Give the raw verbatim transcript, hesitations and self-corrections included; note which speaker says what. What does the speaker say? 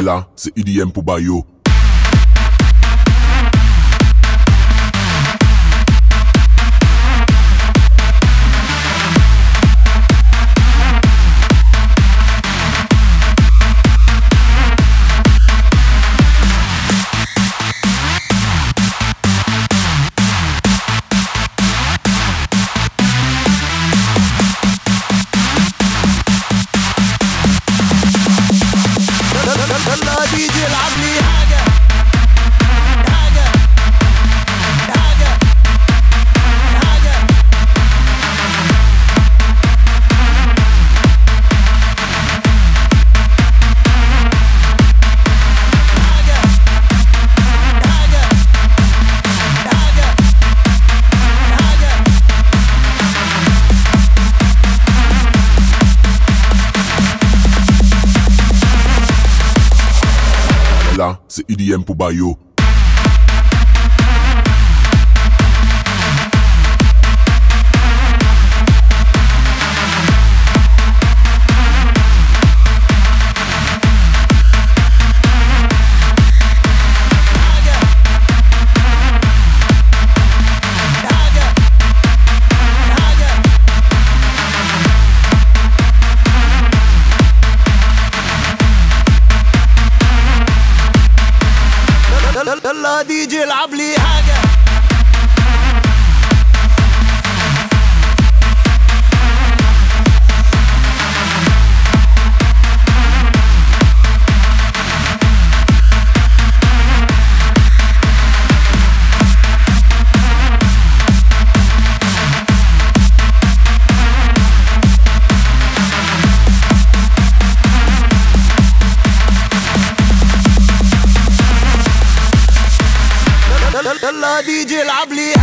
Speaker 1: Là, c'est E D M pour Bayo.
Speaker 2: يلا دي جي العب لي حاجة حاجة حاجة حاجة
Speaker 1: Là, c'est E D M pour Bayo.
Speaker 2: يلا دي جي العب لي حاجة يلا دي جي العب لي